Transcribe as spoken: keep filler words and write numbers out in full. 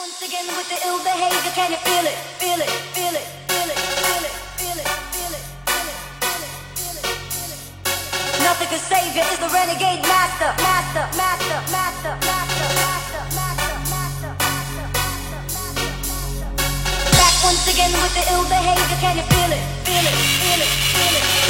Once again with the ill behavior, can you feel it? Feel it, feel it, feel it, feel it, feel it, feel it, feel it, feel it, feel it, feel it. Nothing can save you, it's the renegade master, master, master, master, master, master, master, master, master, master, master. Back once again with the ill behavior, can you feel it? Feel it, feel it, feel it.